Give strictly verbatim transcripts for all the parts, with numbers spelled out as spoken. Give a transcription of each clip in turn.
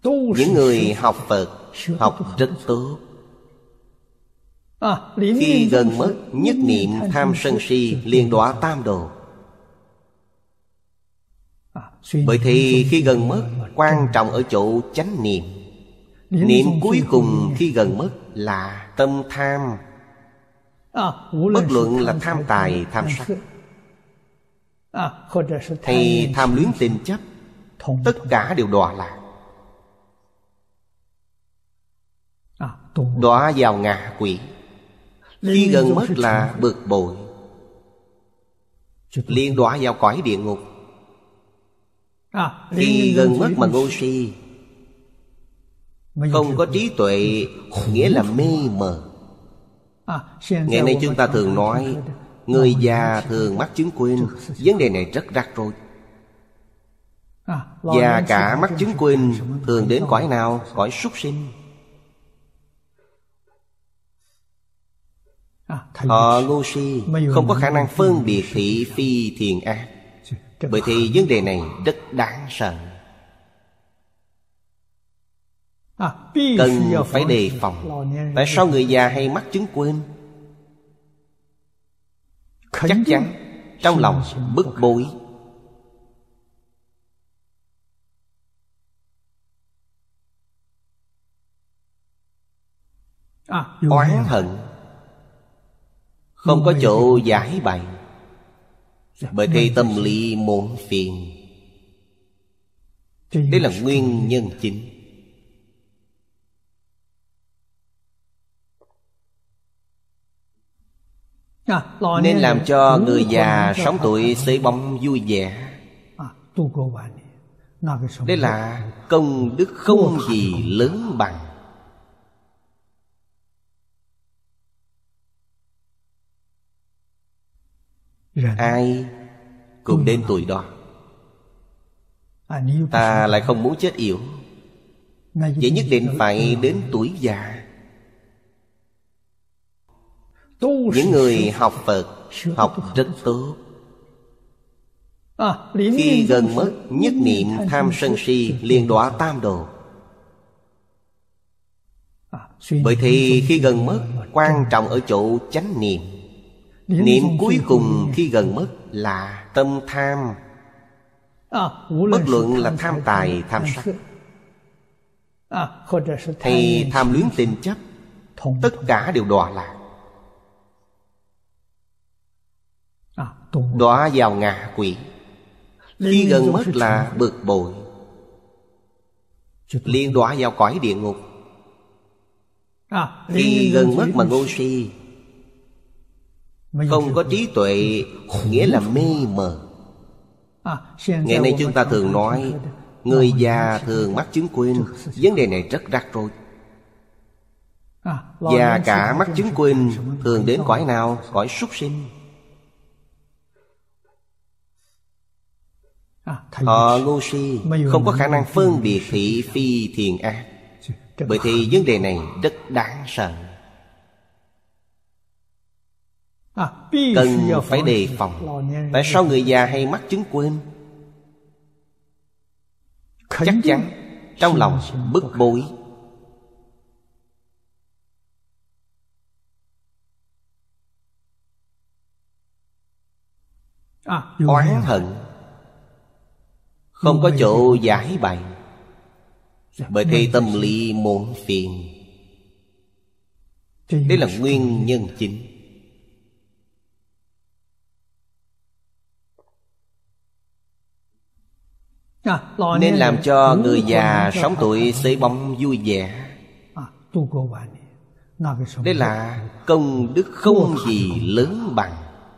Những người học Phật học rất tốt. Khi gần mất, nhất niệm tham sân si liền đọa tam đồ. Bởi thì khi gần mất, quan trọng ở chỗ chánh niệm. Niệm cuối cùng khi gần mất là tâm tham. Bất luận là tham tài, tham sắc, hay tham luyến tình chấp, tất cả đều đọa lạc, đọa vào ngạ quỷ. Khi gần mất là bực bội, liền đọa vào cõi địa ngục. Khi gần mất mà ngu si, không có trí tuệ, nghĩa là mê mờ. Ngày nay chúng ta thường nói người già thường mắc chứng quên. Vấn đề này rất rắc rối. Già cả mắc chứng quên thường đến cõi nào? Cõi súc sinh. Họ ngu si, không có khả năng phân biệt thị phi thiện ác. Bởi thì vấn đề này rất đáng sợ, cần phải đề phòng. Tại sao người già hay mắc chứng quên? Chắc chắn trong lòng bức bối, oán hận, không có chỗ giải bày. Bởi thì tâm lý muộn phiền. Đây là nguyên nhân chính. Nên làm cho người già sống tuổi xế bóng vui vẻ. Đây là công đức không gì lớn bằng. Ai cũng đến tuổi đó. Ta lại không muốn chết yểu, vậy nhất định phải đến tuổi già. Những người học Phật học rất tốt. Khi gần mất, nhất niệm tham sân si liền đọa tam đồ. Bởi thì khi gần mất, quan trọng ở chỗ chánh niệm. Niệm cuối cùng khi gần mất là tâm tham. Bất luận là tham tài, tham sắc, hay tham luyến tình chấp, tất cả đều đọa lạc, đọa vào ngạ quỷ. Khi gần mất là bực bội, liền đọa vào cõi địa ngục. Khi gần mất mà ngu si, không có trí tuệ, nghĩa là mê mờ. Ngày nay chúng ta thường nói người già thường mắc chứng quên. Vấn đề này rất rắc rối. Già cả mắc chứng quên thường đến cõi nào? Cõi súc sinh. Họ ngu si, không có khả năng phân biệt thị phi thiện ác. Bởi thì vấn đề này rất đáng sợ, cần phải đề phòng. Tại sao người già hay mắc chứng quên? Chắc chắn trong lòng bức bối, oán hận, không có chỗ giải bày. Bởi thì tâm lý muộn phiền. Đây là nguyên nhân chính. Nên làm cho người già sống tuổi xế bóng vui vẻ. Đây là công đức không gì lớn bằng.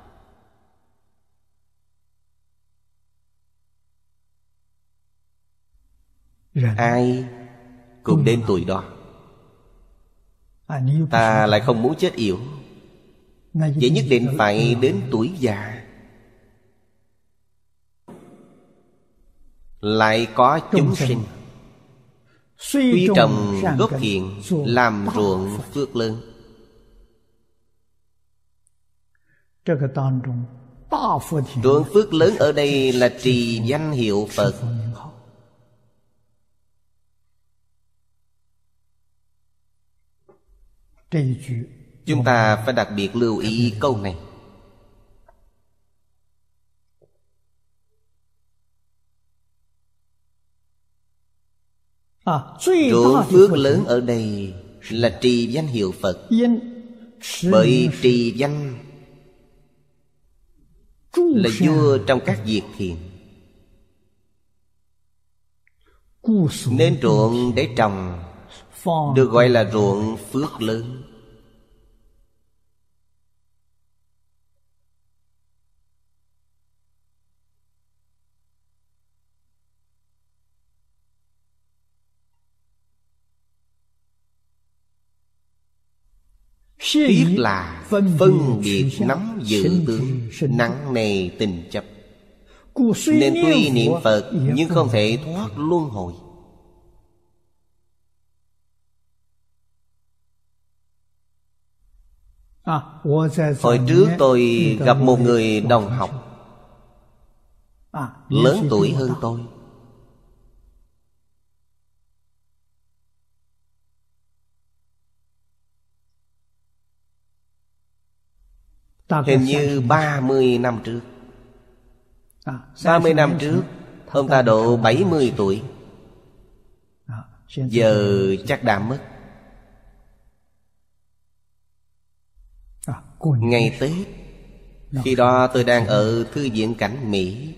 Ai cũng đến tuổi đó. Ta lại không muốn chết yểu, vậy nhất định phải đến tuổi già. Lại có chúng sinh tuy trồng gốc thiện, làm ruộng phước lớn. Ruộng phước lớn ở đây là trì danh hiệu Phật. Chúng ta phải đặc biệt lưu ý câu này. Ruộng phước lớn ở đây là trì danh hiệu Phật. Bởi trì danh là vua trong các việc thiện, nên ruộng để trồng được gọi là ruộng phước lớn. Tiếc là phân biệt nắm giữ tướng, nặng nề tình chấp, nên tuy niệm Phật nhưng không thể thoát luân hồi. Hồi trước tôi gặp một người đồng học, lớn tuổi hơn tôi. Hình như ba mươi năm trước. ba mươi năm trước ông ta độ bảy mươi tuổi. Giờ chắc đã mất. Ngày Tết, khi đó tôi đang ở Thư viện Cảnh Mỹ,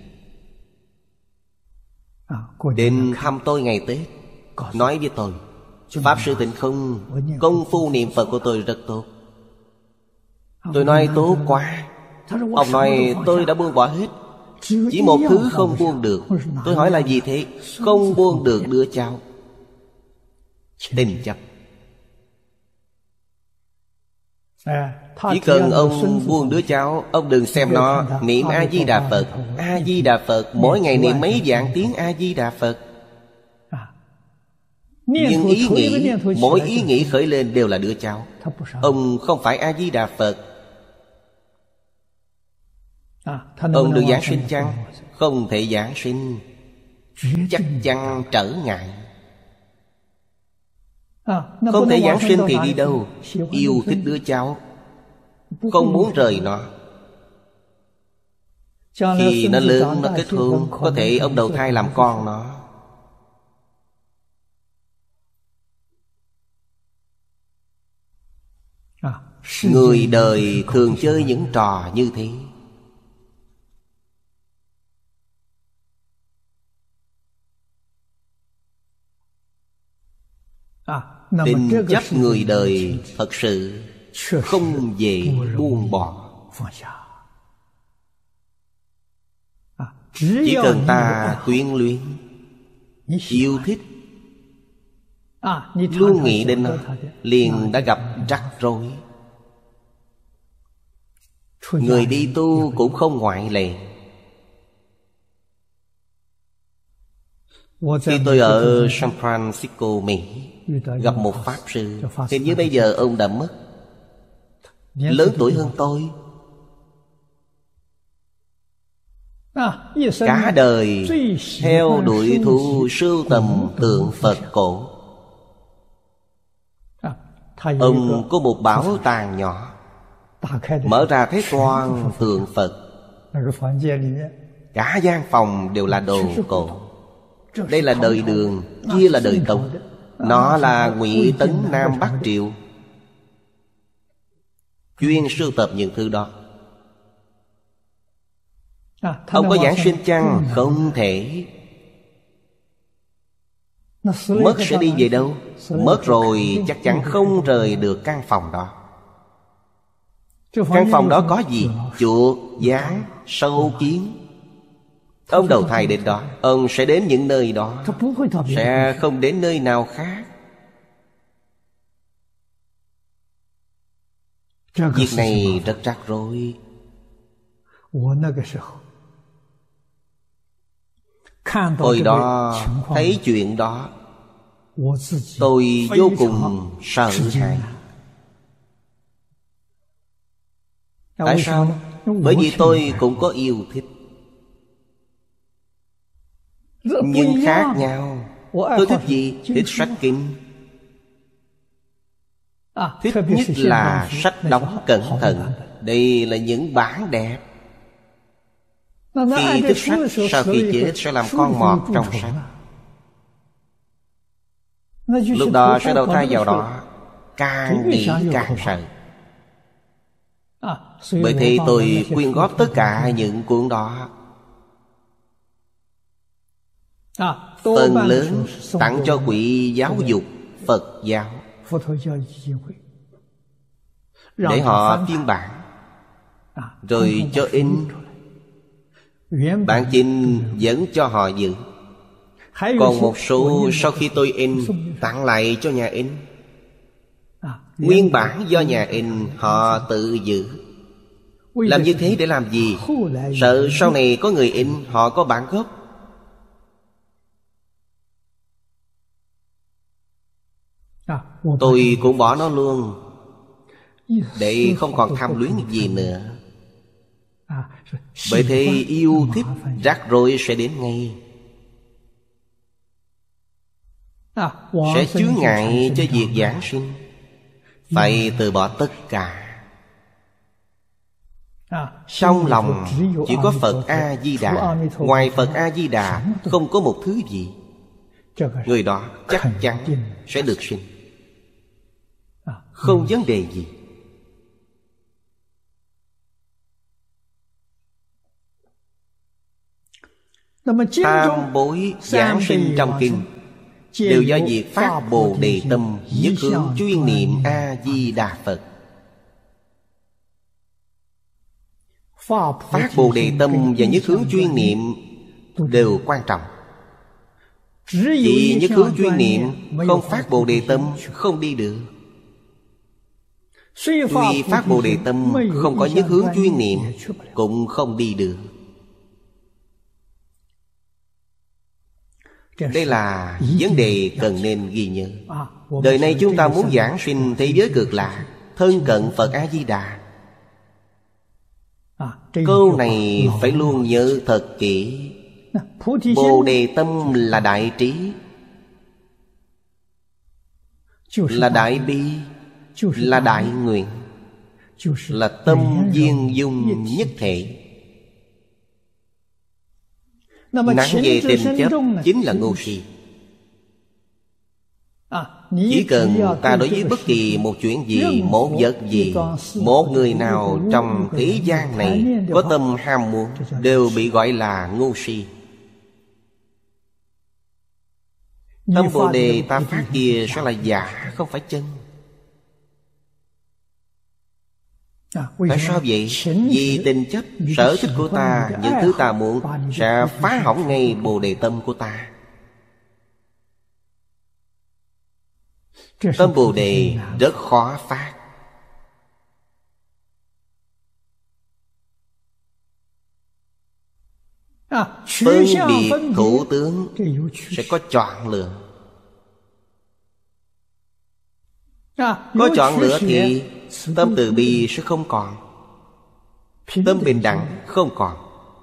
đến thăm tôi ngày Tết, nói với tôi: Pháp Sư Tịnh Không, công phu niệm Phật của tôi rất tốt. Tôi nói tốt quá. Ông nói tôi đã buông bỏ hết, chỉ một thứ không buông được. Tôi hỏi là gì thế? Không buông được đứa cháu. Tình chấp. Chỉ cần ông buông đứa cháu, ông đừng xem nó niệm A-di-đà Phật. A-di-đà Phật, mỗi ngày niệm mấy vạn tiếng A-di-đà Phật. Nhưng ý nghĩ, mỗi ý nghĩ khởi lên đều là đứa cháu. Ông không phải A-di-đà Phật. Ông được giáng sinh chăng? Không thể giáng sinh, chắc chắn trở ngại. Không thể giáng sinh thì đi đâu? Yêu thích đứa cháu, không muốn rời nó. Khi nó lớn, nó kết hôn, có thể ông đầu thai làm con nó. Người đời thường chơi những trò như thế. Tình chấp người đời thật sự không dễ buông bỏ. Chỉ cần ta quyến luyến, yêu thích, luôn nghĩ đến nó, liền đã gặp rắc rối. Người đi tu cũng không ngoại lệ. Khi tôi ở San Francisco, Mỹ, gặp một Pháp Sư. Hình như bây giờ ông đã mất, lớn tuổi hơn tôi. Cả đời theo đuổi thu sưu tầm tượng Phật cổ. Ông có một bảo tàng nhỏ, mở ra thấy toàn tượng Phật. Cả gian phòng đều là đồ cổ. Đây là đời Đường, kia là đời Tống. Nó là Ngụy Tấn Nam Bắc Triệu, chuyên sưu tập những thứ đó. Ông có giảng sinh chăng? Không thể. Mất sẽ đi về đâu? Mất rồi chắc chắn không rời được căn phòng đó. Căn phòng đó có gì? Chuột, gián, sâu kiến. Ông đầu thai đến đó, ông sẽ đến những nơi đó, sẽ không đến nơi nào khác. Việc này rất rắc rối. Hồi đó thấy chuyện đó, tôi vô cùng sợ hãi. Tại sao? Bởi vì tôi cũng có yêu thích, nhưng khác nhau. Tôi thích gì? Thích sách kinh. Thích nhất là sách đóng cẩn thận. Đây là những bản đẹp. Khi thích sách, sau khi chết sẽ làm con mọt trong sách. Lúc đó sẽ đầu thai vào đó, càng nghĩ càng sợ. Bởi thế tôi quyên góp tất cả những cuốn đó, phần lớn tặng cho quỹ giáo dục Phật giáo, để họ phiên bản, rồi cho in. Bản chính vẫn cho họ giữ. Còn một số sau khi tôi in, tặng lại cho nhà in. Nguyên bản do nhà in họ tự giữ. Làm như thế để làm gì? Sợ sau này có người in, họ có bản gốc. Tôi cũng bỏ nó luôn, để không còn tham luyến gì nữa. Bởi thế yêu thích rắc rối sẽ đến ngay, sẽ chướng ngại cho việc giảng sinh. Phải từ bỏ tất cả. Trong lòng chỉ có Phật A-di-đà. Ngoài Phật A-di-đà không có một thứ gì. Người đó chắc chắn sẽ được sinh, không vấn đề gì. Tam bối giảng sinh trong kinh đều do việc phát Bồ Đề tâm, nhất hướng chuyên niệm A-di-đà Phật. Phát Bồ Đề tâm và nhất hướng chuyên niệm đều quan trọng. Chỉ nhất hướng chuyên niệm, không phát Bồ Đề tâm không đi được. Tuy phát Bồ Đề tâm không có nhất hướng chuyên niệm cũng không đi được. Đây là vấn đề cần nên ghi nhớ. Đời này chúng ta muốn giảng sinh thế giới cực lạ, thân cận Phật A-di-đà. Câu này phải luôn nhớ thật kỹ. Bồ Đề tâm là đại trí, là đại bi, là đại nguyện, là tâm viên dung nhất thể. Nặng về tình chấp chính là ngu si. Chỉ cần ta đối với bất kỳ một chuyện gì, một vật gì, một người nào trong thế gian này có tâm ham muốn, đều bị gọi là ngu si. Tâm Bồ Đề ta phát kia sẽ là giả, không phải chân. Tại sao vậy? Vì tình chấp, sở thích của ta, những thứ ta muốn sẽ phá hỏng ngay Bồ Đề tâm của ta. Tâm Bồ Đề rất khó phát. Phân biệt thủ tướng sẽ có chọn lựa. Có chọn lựa thì tâm từ bi sẽ không còn, tâm bình đẳng không còn.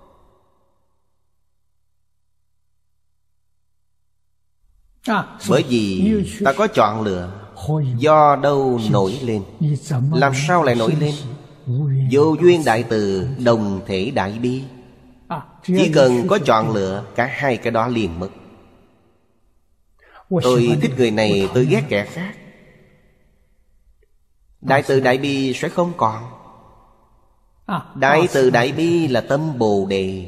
Bởi vì ta có chọn lựa, do đâu nổi lên? Làm sao lại nổi lên? Vô duyên đại từ, đồng thể đại bi. Chỉ cần có chọn lựa, cả hai cái đó liền mất. Tôi thích người này, tôi ghét kẻ khác. Đại từ đại bi sẽ không còn. Đại từ đại bi là tâm Bồ Đề.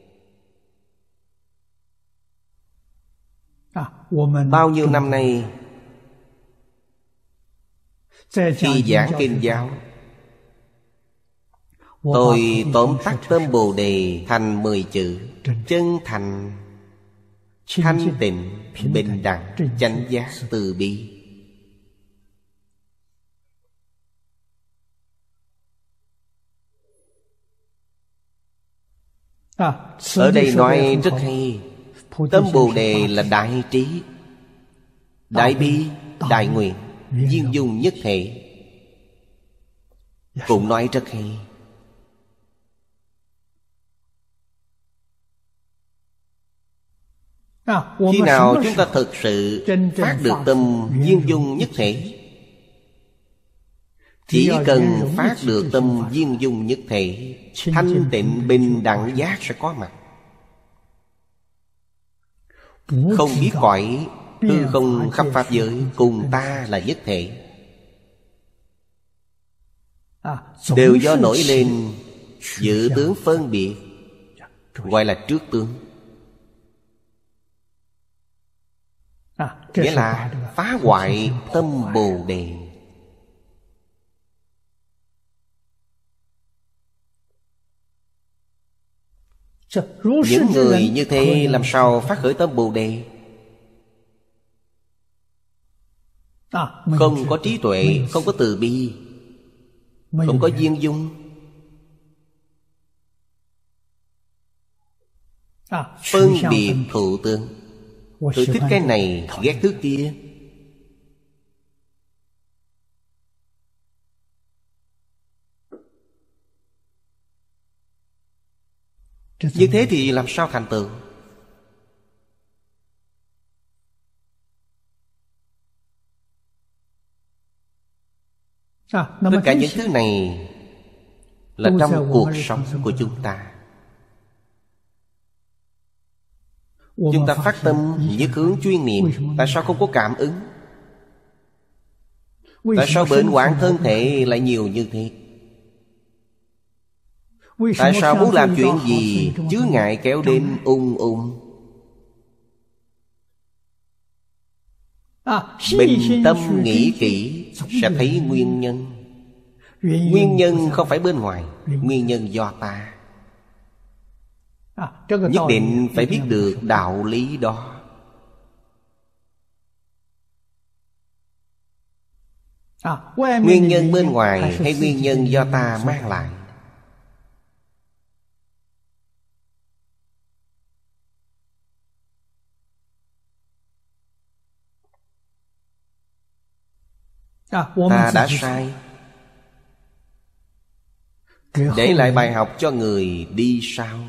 Bao nhiêu năm nay, khi giảng kinh giáo, tôi tóm tắt tâm Bồ Đề thành mười chữ: chân thành, thanh tịnh, bình đẳng, chánh giác, từ bi. Ở đây nói rất hay. Tâm Bồ Đề là đại trí, đại bi, đại nguyện, viên dung nhất thể. Cũng nói rất hay. Khi nào chúng ta thực sự phát được tâm viên dung nhất thể, Chỉ cần phát được tâm viên dung nhất thể, thanh tịnh bình đẳng giác sẽ có mặt. Không biết cõi hư không khắp pháp giới cùng ta là nhất thể, đều do nổi lên dự tướng phân biệt, gọi là trước tướng. Nghĩa là phá hoại tâm Bồ Đề. Những người như thế làm sao phát khởi tâm Bồ Đề? Không có trí tuệ, không có từ bi, không có viên dung. Phân biệt thụ tướng, tôi thích cái này, ghét thứ kia. Như thế thì làm sao thành tựu? Tất cả những thứ này là trong cuộc sống của chúng ta. Chúng ta phát tâm nhất hướng chuyên niệm, tại sao không có cảm ứng? Tại sao bệnh hoạn thân thể lại nhiều như thế? Tại sao muốn làm chuyện gì chướng ngại kéo đến ung ung? Bình tâm nghĩ kỹ sẽ thấy nguyên nhân. Nguyên nhân không phải bên ngoài, nguyên nhân do ta. Nhất định phải biết được đạo lý đó. Nguyên nhân bên ngoài hay nguyên nhân do ta mang lại? Ta đã sai, để lại bài học cho người đi sau,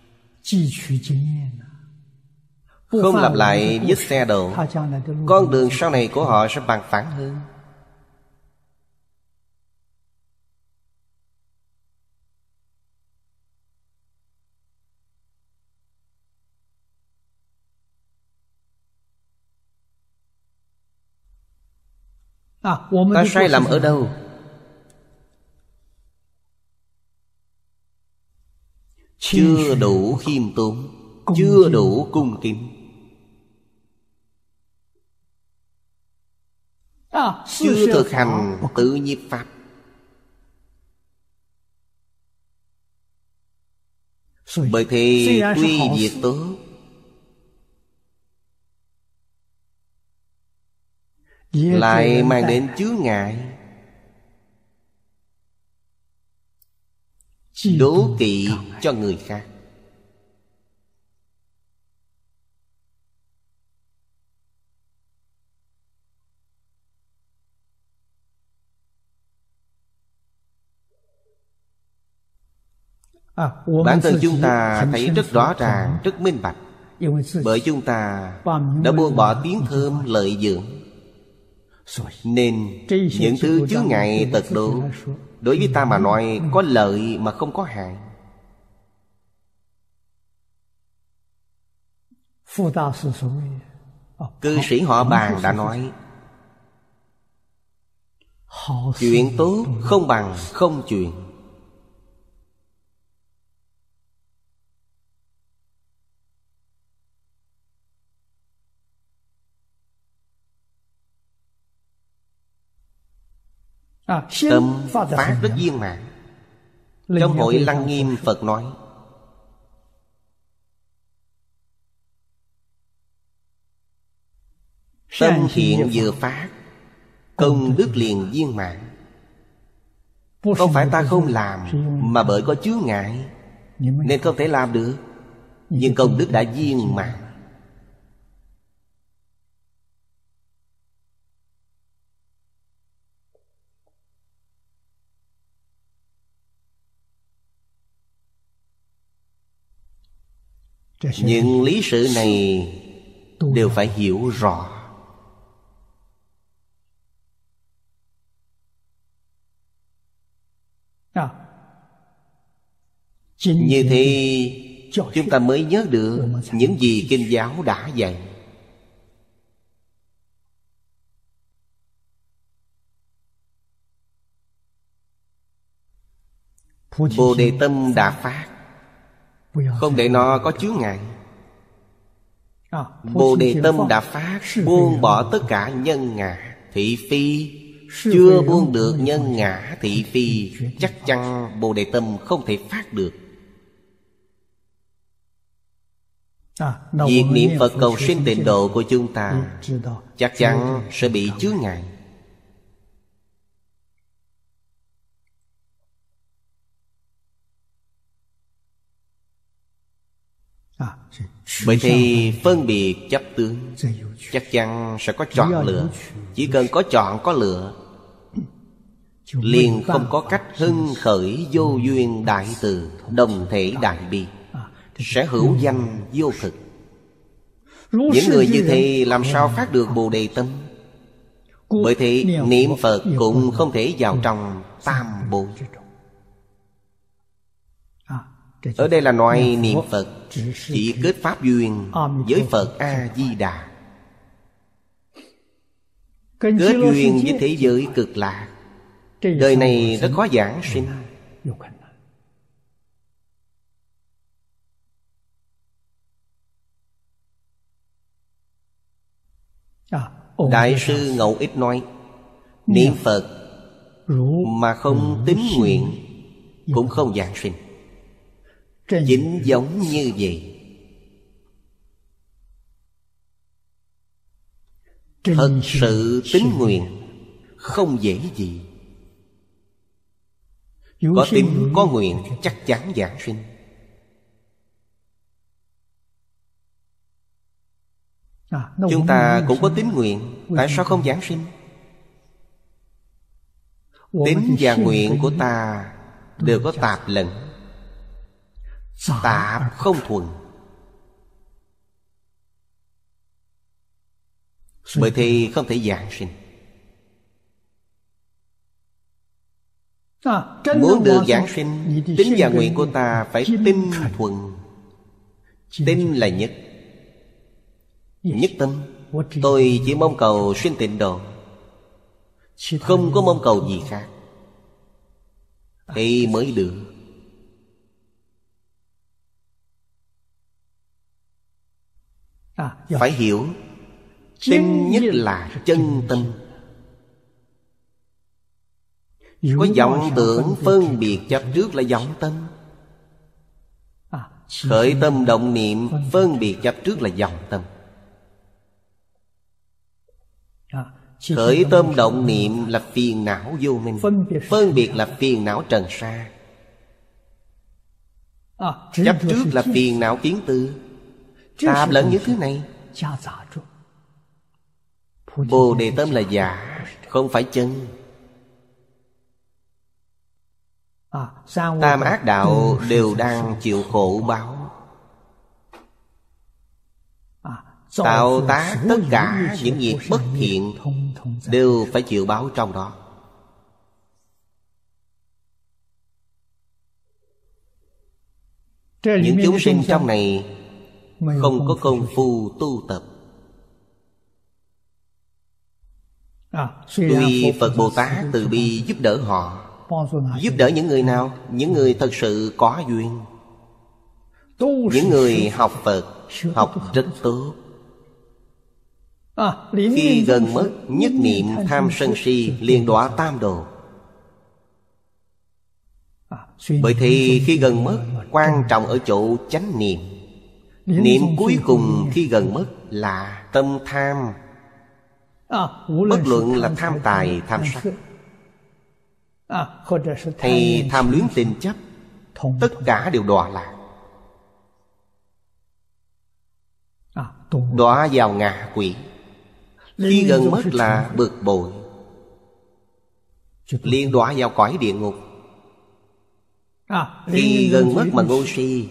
không lặp lại vết xe đổ. Con đường sau này của họ sẽ bằng phẳng hơn. Ta sai lầm ở đâu? Chưa đủ khiêm tốn, chưa đủ cung kính, chưa thực hành tự nhiếp pháp. Bởi thế tuy việc tốt, lại mang đến chướng ngại, đố kỵ cho người khác. Bản thân chúng ta thấy rất rõ ràng, rất minh bạch. Bởi chúng ta đã buông bỏ tiếng thơm lợi dưỡng, nên những thứ chướng ngại tật độ đối với ta mà nói có lợi mà không có hại. Cư sĩ Họ Bàn đã nói, chuyện tốt không bằng không chuyện. Tâm phát rất viên mãn. Trong hội Lăng Nghiêm Phật nói, tâm thiện vừa phát, công đức liền viên mãn. Không phải ta không làm, mà bởi có chướng ngại nên không thể làm được. Nhưng công đức đã viên mãn. Những lý sự này đều phải hiểu rõ. Như thế chúng ta mới nhớ được những gì kinh giáo đã dạy. Bồ Đề tâm đã phát, không để nó có chướng ngại. Bồ Đề tâm đã phát, buông bỏ tất cả nhân ngã thị phi. Chưa buông được nhân ngã thị phi, chắc chắn Bồ Đề tâm không thể phát được. Việc niệm Phật cầu sinh tịnh độ của chúng ta chắc chắn sẽ bị chướng ngại. Bởi thì phân biệt chấp tướng chắc chắn sẽ có chọn lựa. Chỉ cần có chọn có lựa, liền không có cách hưng khởi vô duyên đại từ, đồng thể đại bi, sẽ hữu danh vô thực. Những người như thế làm sao phát được Bồ Đề tâm? Bởi thế niệm Phật cũng không thể vào trong tam bổn. Ở đây là nói niệm Phật chỉ kết pháp duyên với Phật A-di-đà, kết duyên với thế giới cực lạc. Đời này rất khó giảng sinh. Đại sư Ngẫu Ích nói, niệm Phật mà không tín nguyện cũng không giảng sinh. Chính giống như vậy. Thật sự tín nguyện không dễ gì. Có tín có nguyện chắc chắn giảng sinh. Chúng ta cũng có tín nguyện, tại sao không giảng sinh? Tín và nguyện của ta đều có tạp lẫn. Tạp không thuần. Bởi thì không thể giảng sinh. Muốn được giảng sinh, tín và nguyện của ta phải tinh thuần. Tinh là nhất. Nhất tâm. Tôi chỉ mong cầu sinh tịnh độ, không có mong cầu gì khác, thì mới được. Phải hiểu, tinh nhất là chân tâm. Có vọng tưởng phân biệt chấp trước là vọng tâm. Khởi tâm động niệm phân biệt chấp trước là vọng tâm. Khởi tâm động niệm là phiền não vô minh, phân biệt là phiền não trần sa. Chấp trước là phiền não kiến tư. Tạp lẫn những thứ này. Bồ Đề tâm là giả, không phải chân. Tam ác đạo đều đang chịu khổ báo. Tạo tác tất cả những việc bất thiện đều phải chịu báo trong đó. Những chúng sinh trong này không có công phu tu tập. Tuy Phật Bồ Tát từ bi giúp đỡ họ. Giúp đỡ những người nào? Những người thật sự có duyên. Những người học Phật học rất tốt. Khi gần mất, nhất niệm tham sân si liền đọa tam đồ. Bởi thì khi gần mất, quan trọng ở chỗ chánh niệm. Niệm cuối cùng khi gần mất là tâm tham. Bất luận là tham tài, tham sắc, hay tham luyến tình chấp, tất cả đều đọa lạc, đọa vào ngạ quỷ. Khi gần mất là bực bội, liền đọa vào cõi địa ngục. Khi gần mất mà ngu si,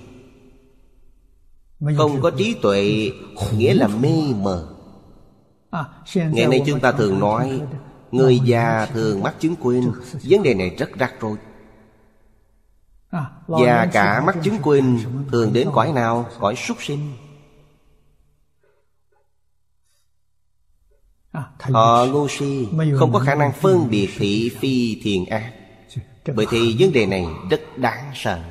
không có trí tuệ, nghĩa là mê mờ. Ngày nay chúng ta thường nói người già thường mắc chứng quên. Vấn đề này rất rắc rối. Già cả mắc chứng quên thường đến cõi nào? Cõi súc sinh. Họ ngu si, không có khả năng phân biệt thị phi thiện ác. Bởi thì vấn đề này rất đáng sợ,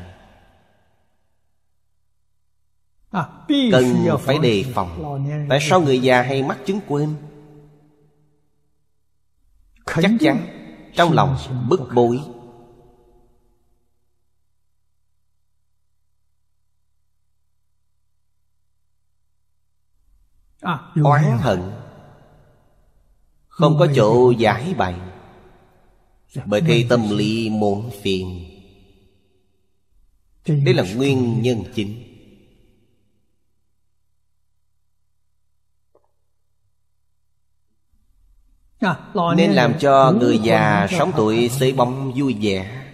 cần phải đề phòng. Tại sao người già hay mắc chứng quên? Chắc chắn trong lòng bức bối, oán hận, không có chỗ giải bày. Bởi thế tâm lý muộn phiền. Đây là nguyên nhân chính. Nên làm cho người già sống tuổi xế bóng vui vẻ.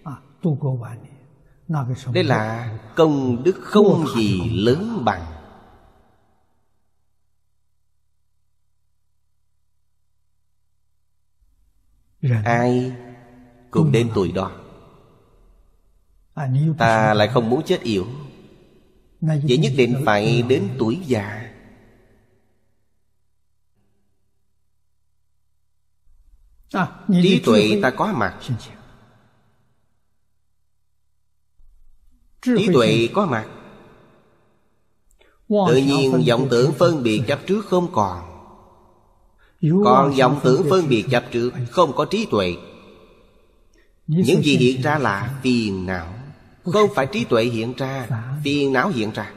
Đây là công đức không gì lớn bằng. Ai cũng đến tuổi đó, ta lại không muốn chết yểu, vậy nhất định phải đến tuổi già. Trí tuệ ta có mặt, trí tuệ có mặt, tự nhiên vọng tưởng phân biệt chấp trước không còn. Còn vọng tưởng phân biệt chấp trước, không có trí tuệ. Những gì hiện ra là phiền não, không phải trí tuệ hiện ra, phiền não hiện ra.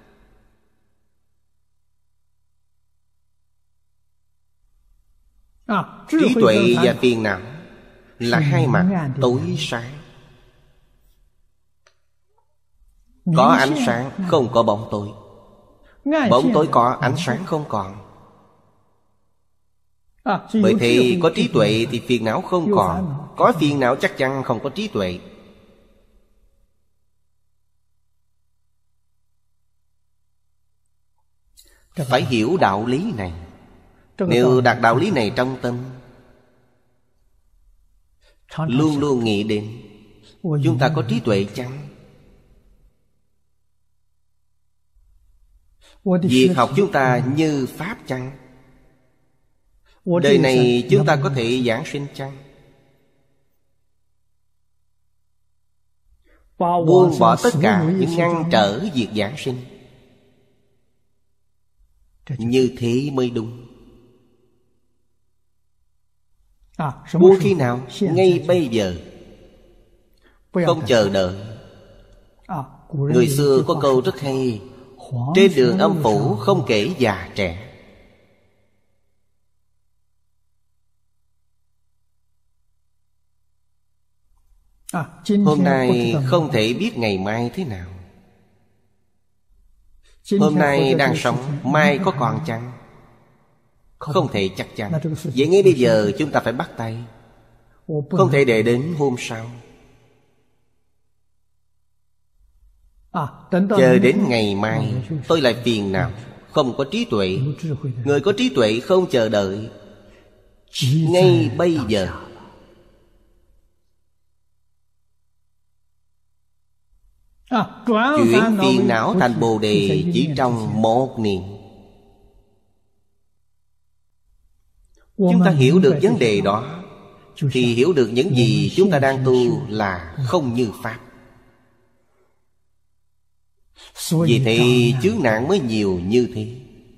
Trí tuệ và phiền não là hai mặt tối sáng. Có ánh sáng, không có bóng tối. Bóng tối có, ánh sáng không còn. Bởi thì có trí tuệ thì phiền não không còn. Có phiền não chắc chắn không có trí tuệ. Phải hiểu đạo lý này. Nếu đặt đạo lý này trong tâm, luôn luôn nghĩ đến chúng ta có trí tuệ chăng? Việc học chúng ta như pháp chăng? Đời này chúng ta có thể giảng sinh chăng? Buông bỏ tất cả những ngăn trở việc giảng sinh. Như thế mới đúng. Buông khi nào? Ngay bây giờ, không chờ đợi. Người xưa có câu rất hay: trên đường âm phủ không kể già trẻ. Hôm nay không thể biết ngày mai thế nào. Hôm nay đang sống, mai có còn chăng? Không thể chắc chắn. Vậy ngay bây giờ chúng ta phải bắt tay, không thể để đến hôm sau. Chờ đến ngày mai tôi lại phiền não, không có trí tuệ. Người có trí tuệ không chờ đợi, ngay bây giờ. Chuyển phiền não thành Bồ Đề chỉ trong một niệm. Chúng ta hiểu được vấn đề đó thì hiểu được những gì chúng ta đang tu là không như pháp. Vì thế chướng nạn mới nhiều như thế.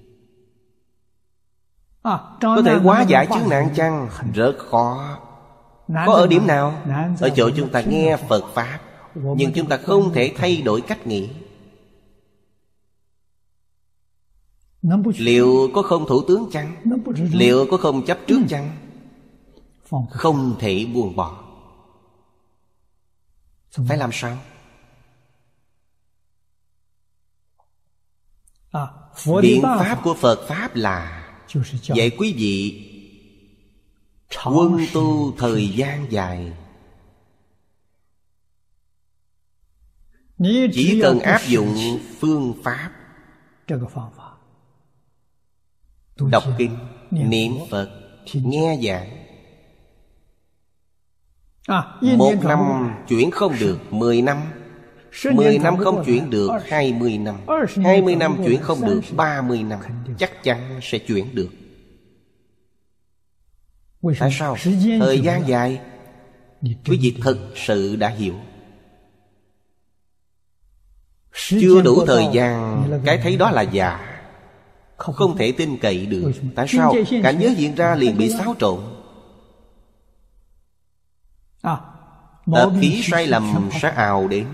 Có thể hóa giải chướng nạn chăng? Rất khó. Có ở điểm nào? Ở chỗ chúng ta nghe Phật Pháp, nhưng chúng ta không thể thay đổi cách nghĩ. Liệu có không thủ tướng chăng? Liệu có không chấp trước chăng? Không thể buông bỏ. Phải làm sao? Biện pháp của Phật Pháp là dạy quý vị quân tu thời gian dài. Chỉ cần áp dụng phương pháp đọc kinh, niệm Phật, nghe giảng, một năm chuyển không được, mười năm Mười năm không chuyển được hai mươi năm, hai mươi năm chuyển không được ba mươi năm, chắc chắn sẽ chuyển được. Tại sao? Thời gian dài, quý vị thực sự đã hiểu. Chưa đủ thời gian, cái thấy đó là giả, không thể tin cậy được. Tại sao? Cảnh giới hiện ra liền bị xáo trộn. Tập khí sai lầm sẽ ào đến.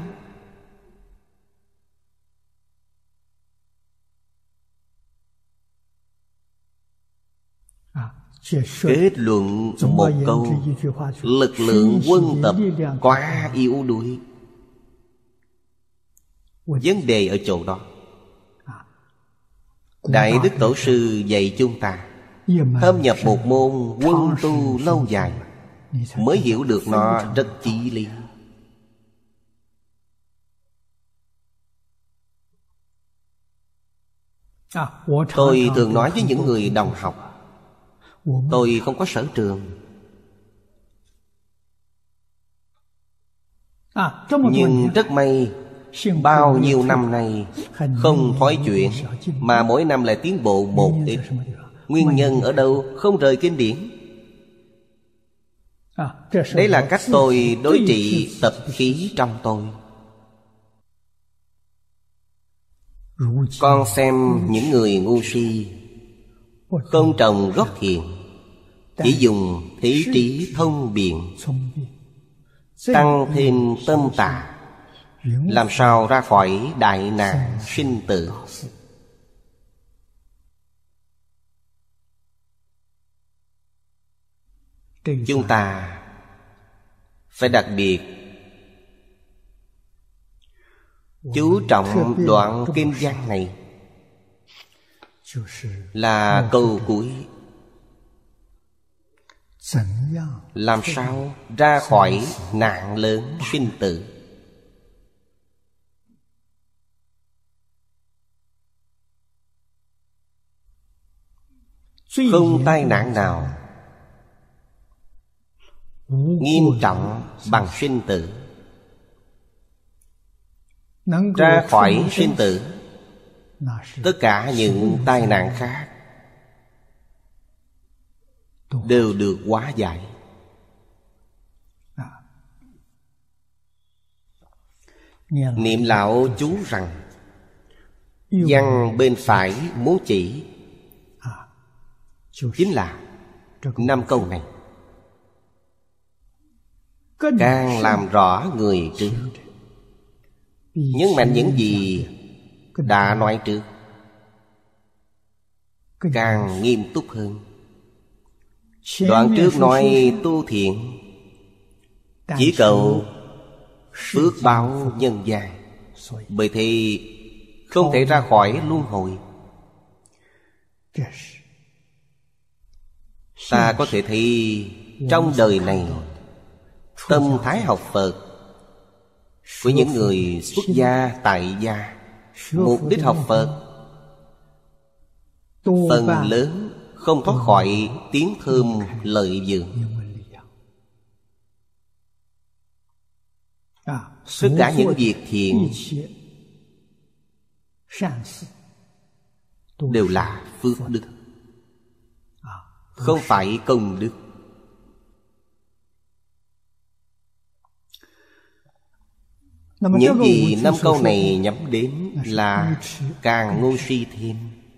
Kết luận một câu: lực lượng quân tập quá yếu đuối. Vấn đề ở chỗ đó. Đại Đức Tổ Sư dạy chúng ta thâm nhập một môn quân tu lâu dài mới hiểu được nó rất chí lý. Tôi thường nói với những người đồng học, tôi không có sở trường, nhưng rất may bao nhiêu năm nay không thoái chuyển, mà mỗi năm lại tiến bộ một ít. Nguyên nhân ở đâu? Không rời kinh điển. Đấy là cách tôi đối trị tập khí trong tôi. Con xem những người ngu si không trồng gốc thiện, chỉ dùng thế trí thông biện, tăng thêm tâm tà, làm sao ra khỏi đại nạn sinh tử. Chúng ta phải đặc biệt chú trọng đoạn kinh văn này, là câu cuối: làm sao ra khỏi nạn lớn sinh tử. Không tai nạn nào nghiêm trọng bằng sinh tử. Ra khỏi sinh tử, tất cả những tai nạn khác đều được hóa giải. Niệm lão chú rằng văn bên phải muốn chỉ chính là năm câu này. Càng làm rõ người trước, nhấn mạnh những gì đã nói trước, càng nghiêm túc hơn. Đoạn trước nói tu thiện chỉ cầu phước báo nhân gian, bởi thì không thể ra khỏi luân hồi. Ta có thể thấy trong đời này tâm thái học Phật của những người xuất gia tại gia, mục đích học Phật phần lớn không thoát khỏi tiếng thơm lợi dưỡng. Tất cả những việc thiện đều là phước đức, không phải công đức. Những gì năm câu này nhắm đến là càng ngu si thêm.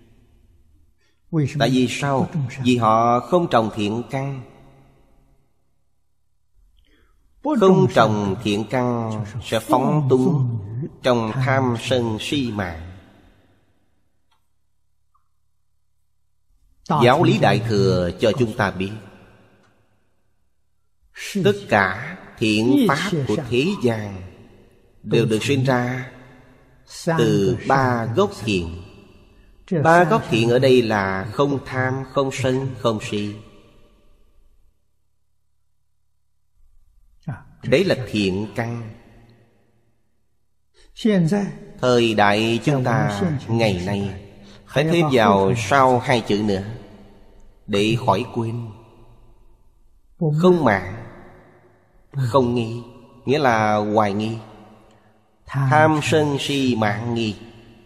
Tại vì sao? Vì họ không trồng thiện căn. Không trồng thiện căn sẽ phóng túng trong tham sân si mạng. Giáo lý Đại Thừa cho chúng ta biết, tất cả thiện pháp của thế gian đều được sinh ra từ ba gốc thiện. Ba gốc thiện ở đây là không tham, không sân, không si. Đấy là thiện căn. Thời đại chúng ta ngày nay phải thêm vào sau hai chữ nữa để khỏi quên. Không mạn, không nghi, nghĩa là hoài nghi. tham sân si mạn nghi.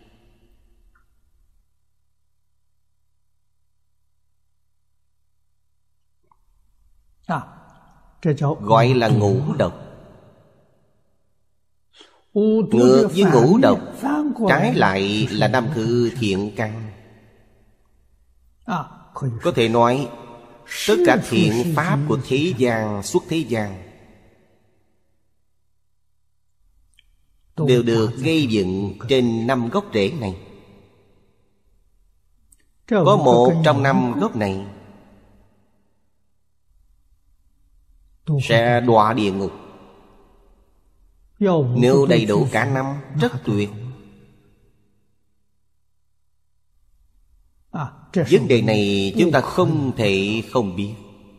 Gọi là ngũ độc. Ngược với ngũ độc, trái lại là năm thứ thiện căn. Có thể nói tất cả thiện pháp của thế gian, xuất thế gian đều được gây dựng trên năm gốc rễ này. Có một trong năm gốc này sẽ đọa địa ngục. Nếu đầy đủ cả năm, rất tuyệt. Vấn đề này chúng ta không thể không biết.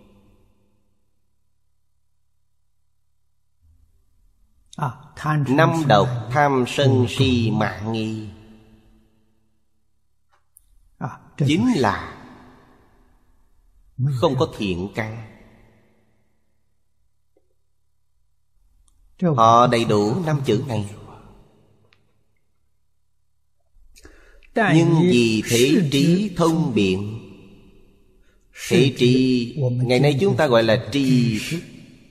Năm độc tham sân si mạn nghi chính là không có thiện căn. Họ đầy đủ năm chữ này, nhưng vì thể trí thông biện. Thể trí ngày nay chúng ta gọi là tri thức,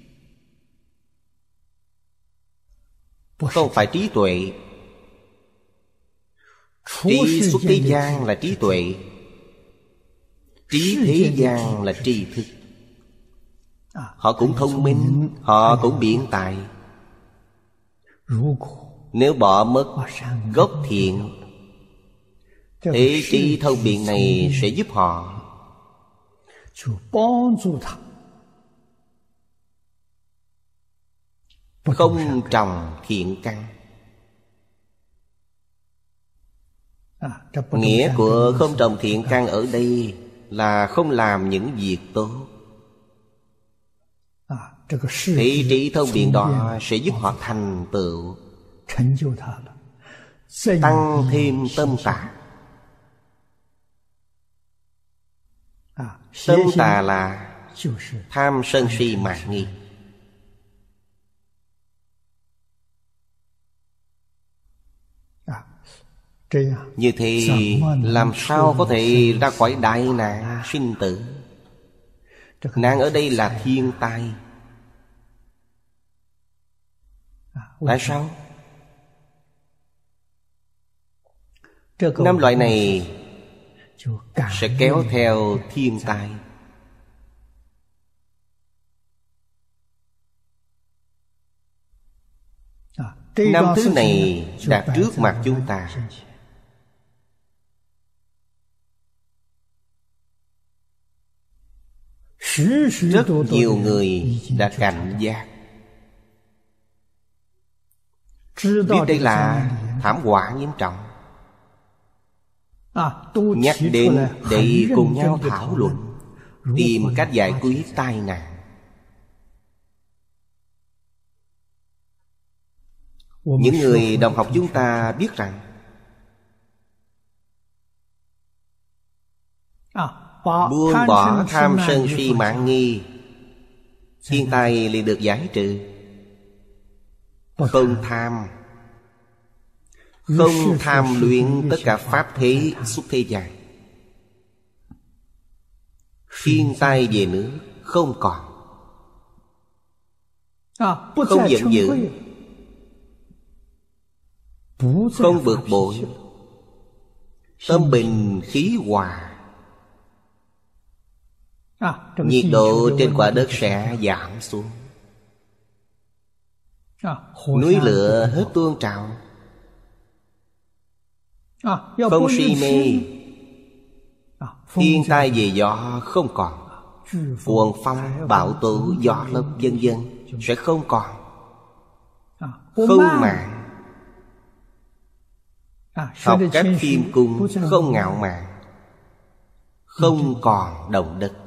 không phải trí tuệ. Trí xuất thế gian là trí tuệ, trí thế gian là tri thức. Họ cũng thông minh, họ cũng biện tài. Nếu bỏ mất gốc thiện, thế trí thông biện này sẽ giúp họ không trồng thiện căn. Nghĩa của không trồng thiện căn ở đây là không làm những việc tốt. Thế trí thông biện đó sẽ giúp họ thành tựu, tăng thêm tâm tà. Tâm tà là tham sân si mạn nghi. Như thế làm sao có thể ra khỏi đại nạn sinh tử? Nạn ở đây là thiên tai. Tại sao? Năm loại này sẽ kéo theo thiên tai. Năm thứ này đặt trước mặt chúng ta. Rất nhiều người đã cảnh giác, biết đây là thảm họa nghiêm trọng, nhắc đến để cùng nhau thảo luận, tìm cách giải quyết tai nạn. Những người đồng học chúng ta biết rằng buông bỏ tham sân si mạn nghi, thiên tai liền được giải trừ. Không tham, không tham luyện tất cả pháp thế xuất thế gian. Thiên tai về nước không còn, không giận dữ, không bực bội, tâm bình khí hòa. Nhiệt độ trên quả đất sẽ giảm xuống, núi lửa hết tuôn trào, không si mê. Thiên tai về gió không còn, cuồng phong bão tố gió lốc vân vân sẽ không còn. Không mạn, học cách khiêm cung, không ngạo mạn, không còn động đất.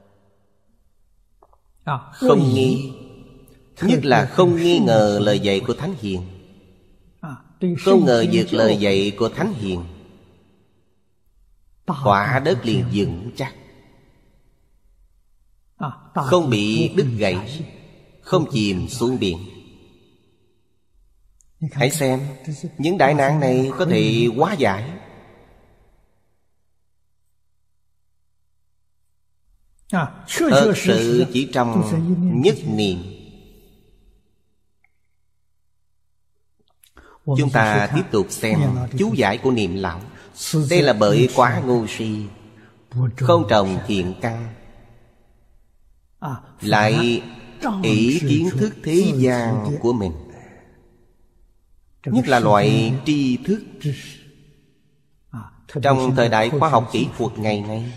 Không nghi, nhất là không nghi ngờ lời dạy của Thánh Hiền, không ngờ vượt lời dạy của Thánh Hiền, quả đất liền vững chắc, không bị đứt gãy, không chìm xuống biển. Hãy xem, những đại nạn này có thể hóa giải. Thật sự chỉ trong nhất niệm. Chúng ta tiếp tục xem chú giải của Niệm Lão. Đây là bởi quá ngu si, không trồng thiện căn, lại ỷ kiến thức thế gian của mình, nhất là loại tri thức. Trong thời đại khoa học kỹ thuật ngày nay,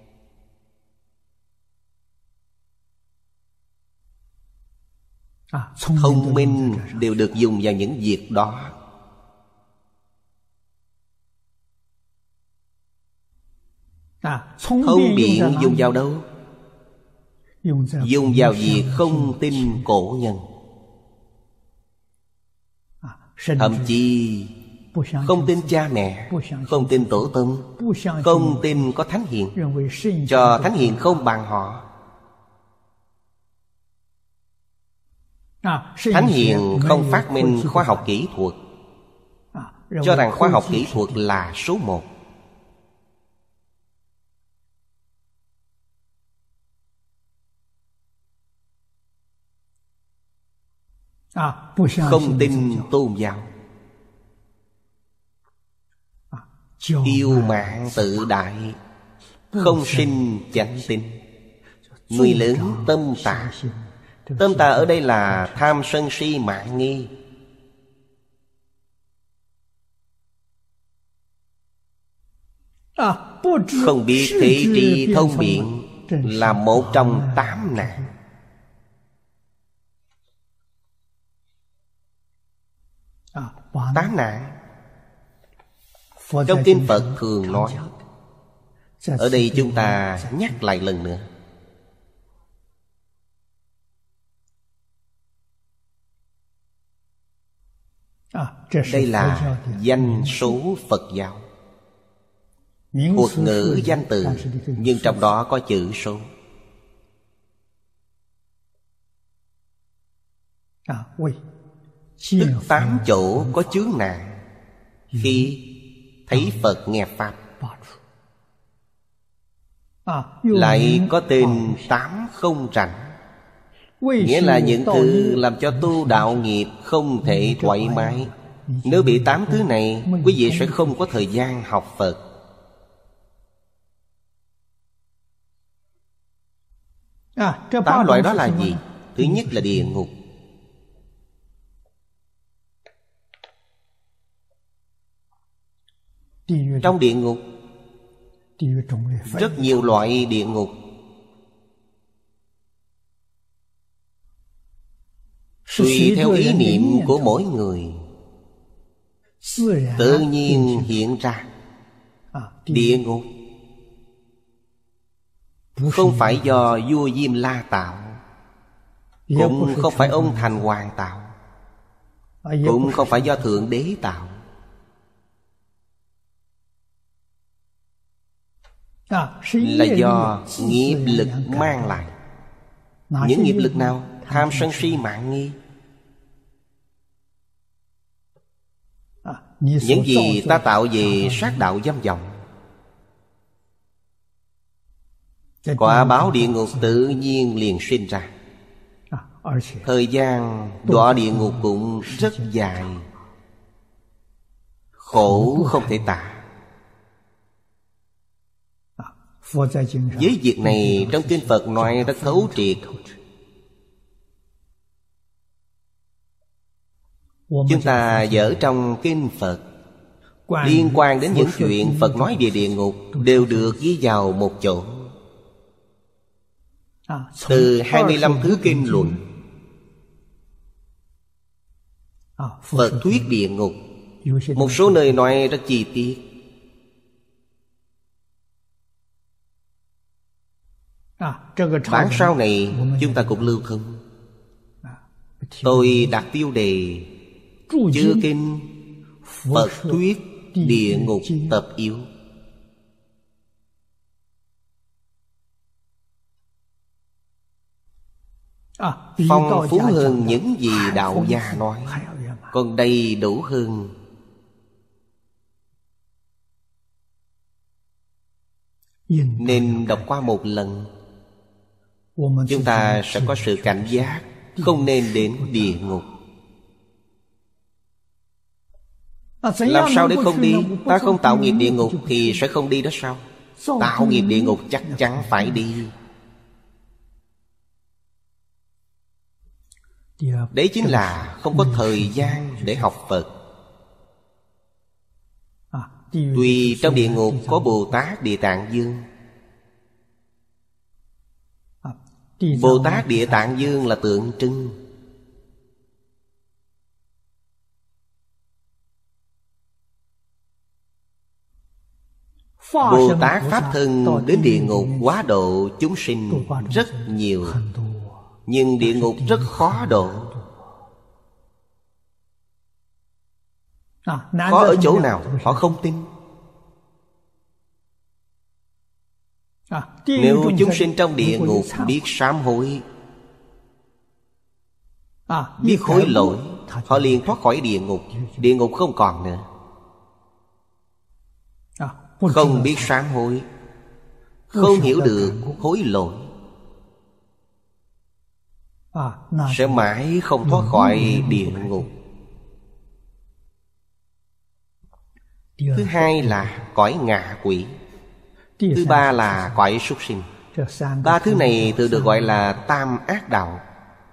thông minh đều được dùng vào những việc đó. Thông biện dùng vào đâu? Dùng vào việc không tin cổ nhân, thậm chí không tin cha mẹ, không tin tổ tông, không tin có thánh hiền, cho thánh hiền không bằng họ. Thánh hiền không phát minh khoa học kỹ thuật, cho rằng khoa học kỹ thuật là số một. Không tin tôn giáo, kiêu mạn tự đại, không sinh chánh tín. Người lớn tâm tà. Tâm tà ở đây là tham sân si mạn nghi. Không biết thị trì thông biện là một trong tám nạn. Tám nạn trong kinh Phật thường nói. Ở đây chúng ta nhắc lại lần nữa. Đây là danh số Phật giáo, thuật ngữ danh từ, nhưng trong đó có chữ số. Tức tám chỗ có chướng nạn khi thấy Phật nghe Pháp. Lại có tên tám không rảnh, nghĩa là những thứ làm cho tu đạo nghiệp không thể thoải mái. Nếu bị tám thứ này, quý vị sẽ không có thời gian học Phật. Tám loại đó là gì? Thứ nhất là địa ngục. Trong địa ngục rất nhiều loại địa ngục. Tùy theo ý niệm của mỗi người, tự nhiên hiện ra. Địa ngục không phải do vua Diêm La tạo, cũng không phải ông Thành Hoàng tạo, cũng không phải do Thượng Đế tạo. Là do nghiệp lực mang lại. Những nghiệp lực nào? Tham sân si mạn nghi. Những gì ta tạo về sát đạo dâm vọng, quả báo địa ngục tự nhiên liền sinh ra. Thời gian đọa địa ngục cũng rất dài, khổ không thể tả. Với việc này trong kinh Phật nói rất thấu triệt. Chúng ta dở trong kinh Phật, liên quan đến những chuyện Phật nói về địa ngục đều được ghi vào một chỗ. Từ hai mươi lăm thứ kinh luận, Phật thuyết địa ngục. Một số nơi nói rất chi tiết. Bản sao này chúng ta cũng lưu thông. Tôi đặt tiêu đề chữ kinh Phật thuyết địa ngục tập yếu. phong phú hơn những gì đạo gia nói, còn đầy đủ hơn. Nên đọc qua một lần, chúng ta sẽ có sự cảnh giác, không nên đến địa ngục. Làm sao để không đi? Ta không tạo nghiệp địa ngục thì sẽ không đi đó sao? Tạo nghiệp địa ngục chắc chắn phải đi. Đấy chính là không có thời gian để học Phật. Tuy trong địa ngục có Bồ Tát Địa Tạng Dương. Bồ Tát Địa Tạng Dương là tượng trưng. Bồ Tát Pháp Thân đến địa ngục hóa độ chúng sinh rất nhiều, nhưng địa ngục rất khó độ. Khó ở chỗ nào? Họ không tin. Nếu chúng sinh trong địa ngục biết sám hối, biết hối lỗi, họ liền thoát khỏi địa ngục. Địa ngục không còn nữa. Không biết sám hối, không hiểu được hối lỗi, sẽ mãi không thoát khỏi địa ngục. Thứ hai là cõi ngạ quỷ. Thứ ba là cõi súc sinh. Ba thứ này thường được gọi là tam ác đạo.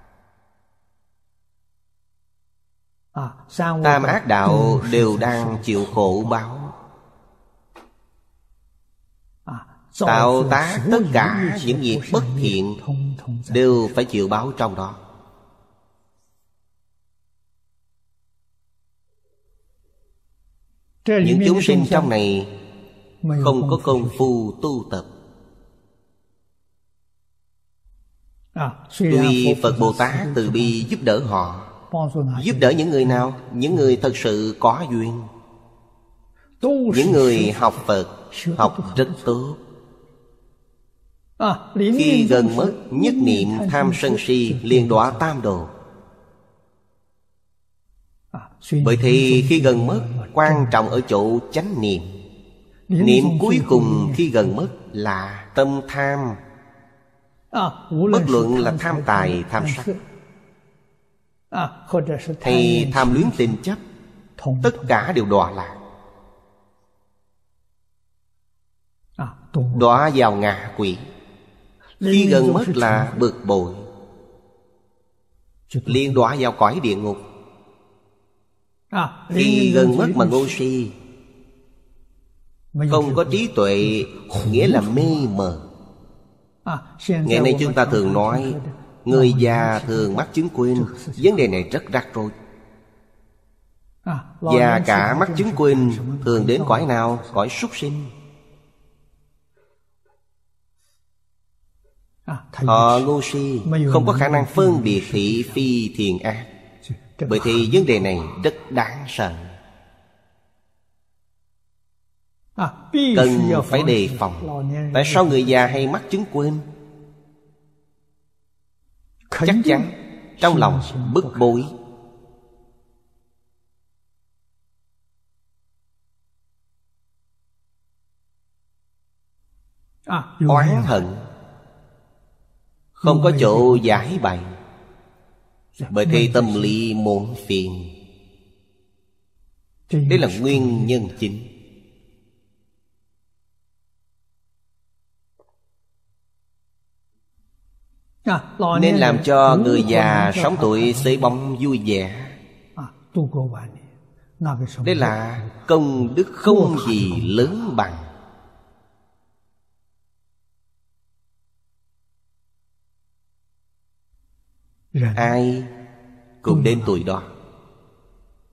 Tam ác đạo đều đang chịu khổ báo, tạo tác tất cả những việc bất thiện đều phải chịu báo trong đó. Những chúng sinh trong này không có công phu tu tập. Tuy Phật Bồ Tát từ bi giúp đỡ họ. Giúp đỡ những người nào? Những người thật sự có duyên. Những người học Phật học rất tốt. Khi gần mất, nhất niệm tham sân si liền đọa tam đồ. Bởi thì khi gần mất, quan trọng ở chỗ chánh niệm. Niệm cuối cùng khi gần mất là tâm tham. Bất luận là tham tài, tham sắc, hay tham luyến tình chấp, tất cả đều đọa lạc, đọa vào ngạ quỷ. Khi gần mất là bực bội, liền đọa vào cõi địa ngục. Khi gần mất mà ngu si, không có trí tuệ, nghĩa là mê mờ. Ngày nay chúng ta thường nói người già thường mắc chứng quên. Vấn đề này rất rắc rối. Già cả mắc chứng quên thường đến cõi nào? Cõi súc sinh. Họ ngu si, không có khả năng phân biệt thị phi thiện ác. Bởi thì vấn đề này rất đáng sợ, cần phải đề phòng. Tại sao người già hay mắc chứng quên? Chắc chắn trong lòng bức bối, oán hận, không có chỗ giải bày. Bởi thì tâm lý muộn phiền. Đây là nguyên nhân chính. Nên làm cho người già sống tuổi xế bóng vui vẻ. Đây là công đức không gì lớn bằng. Ai cũng đến tuổi đó.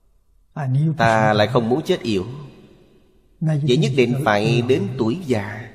Ta lại không muốn chết yểu, vậy nhất định phải đến tuổi già.